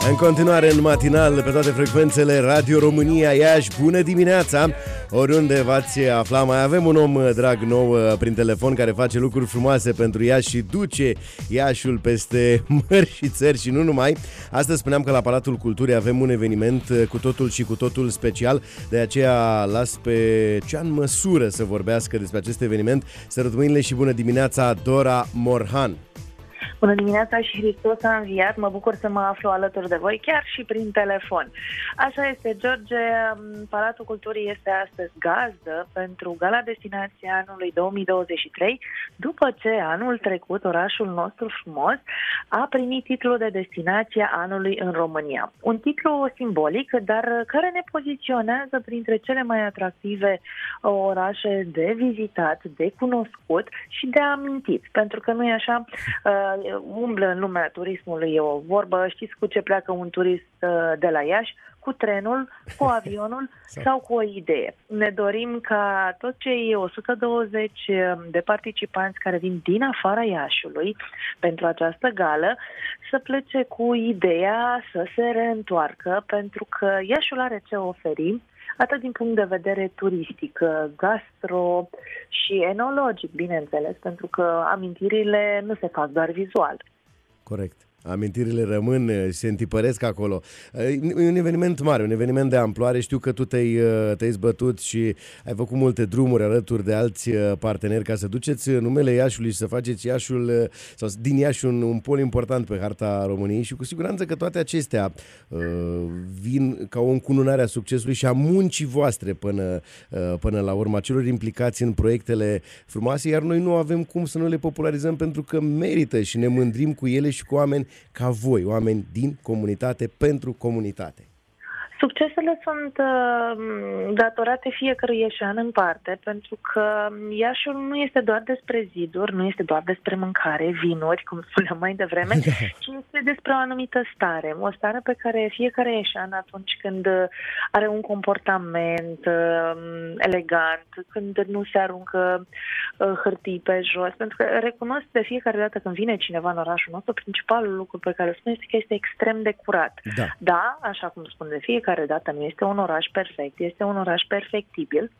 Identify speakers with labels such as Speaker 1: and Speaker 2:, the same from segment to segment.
Speaker 1: În continuare în matinal pe toate frecvențele Radio România Iași. Bună dimineața! Oriunde v-ați afla, mai avem un om drag nou prin telefon care face lucruri frumoase pentru Iași și duce Iașiul peste mări și țări și nu numai. Astăzi spuneam că la Palatul Culturii avem un eveniment cu totul și cu totul special, de aceea las pe cea în măsură să vorbească despre acest eveniment. Sărut mâinile și bună dimineața, Dora Morhan!
Speaker 2: Bună dimineața și Hristos a înviat, mă bucur să mă aflu alături de voi, chiar și prin telefon. Așa este, George, Palatul Culturii este astăzi gazdă pentru Gala Destinației anului 2023, după ce anul trecut orașul nostru frumos a primit titlul de destinație anului în România. Un titlu simbolic, dar care ne poziționează printre cele mai atractive orașe de vizitat, de cunoscut și de amintit, pentru că nu e așa... umblă în lumea turismului, e o vorbă, știți cu ce pleacă un turist de la Iași? Cu trenul, cu avionul sau cu o idee. Ne dorim ca toți cei 120 de participanți care vin din afara Iașiului pentru această gală să plece cu ideea să se reîntoarcă, pentru că Iașiul are ce oferi, atât din punct de vedere turistic, gastro și enologic, bineînțeles, pentru că amintirile nu se fac doar vizual.
Speaker 1: Corect. Amintirile rămân, se întipăresc acolo. E un eveniment mare, un eveniment de amploare. Știu că tu te-ai zbătut și ai făcut multe drumuri alături de alți parteneri ca să duceți numele Iașiului și să faceți Iașiul, sau din Iași un pol important pe harta României și cu siguranță că toate acestea vin ca o încununare a succesului și a muncii voastre până la urmă, celor implicați în proiectele frumoase, iar noi nu avem cum să nu le popularizăm pentru că merită și ne mândrim cu ele și cu oameni ca voi, oameni din comunitate, pentru comunitate.
Speaker 2: Succesele sunt datorate fiecărui ieșean în parte, pentru că Iașiul nu este doar despre ziduri, nu este doar despre mâncare, vinuri, cum spuneam mai devreme, ci este despre o anumită stare. O stare pe care fiecare ieșean, atunci când are un comportament elegant, când nu se aruncă hârtii pe jos, pentru că recunosc de fiecare dată când vine cineva în orașul nostru, principalul lucru pe care îl spun este că este extrem de curat. Da, așa cum spun de fiecare dată, nu este un oraș perfect, este un oraș perfectibil,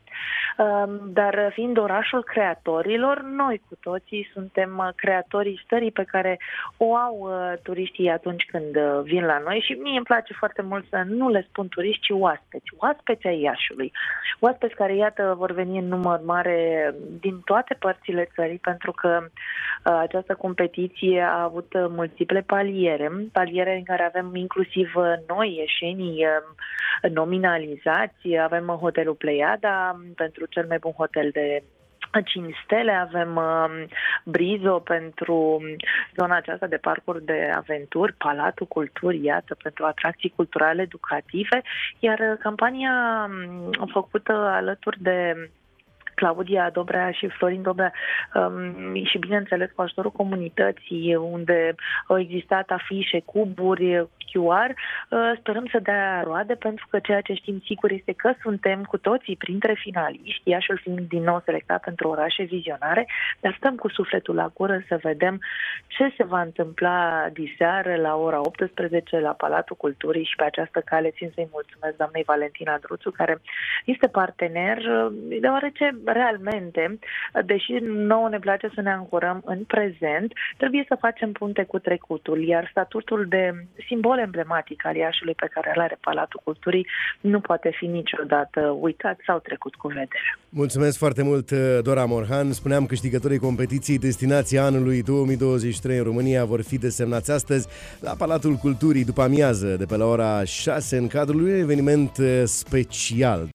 Speaker 2: dar fiind orașul creatorilor, noi cu toții suntem creatorii stării pe care o au turiștii atunci când vin la noi și mie îmi place foarte mult să nu le spun turiști, ci oaspeți ai Iașiului. Oaspeți care, iată, vor veni în număr mare din toate părțile țării, pentru că această competiție a avut multiple paliere în care avem inclusiv noi ieșenii nominalizați, avem hotelul Pleiada pentru cel mai bun hotel de 5 stele, avem Brizo pentru zona aceasta de parcuri de aventuri, Palatul Culturii, iată, pentru atracții culturale educative, iar campania făcută alături de Claudia Dobrea și Florin Dobrea și, bineînțeles, cu ajutorul comunității, unde au existat afișe, cuburi, QR, sperăm să dea roade, pentru că ceea ce știm sigur este că suntem cu toții printre finaliști, Iașiul fiind din nou selectat pentru orașe vizionare, dar stăm cu sufletul la gură să vedem ce se va întâmpla diseară la ora 18 la Palatul Culturii și pe această cale țin să-i mulțumesc doamnei Valentina Druțu, care este partener, deoarece realmente, deși nouă ne place să ne ancorăm în prezent, trebuie să facem punte cu trecutul, iar statutul de simbol emblematic al Iașiului pe care îl are Palatul Culturii nu poate fi niciodată uitat sau trecut cu vedere.
Speaker 1: Mulțumesc foarte mult, Dora Morhan. Spuneam, câștigătorii competiției Destinația anului 2023 în România vor fi desemnați astăzi la Palatul Culturii după amiază, de pe la ora 6, în cadrul unui eveniment special.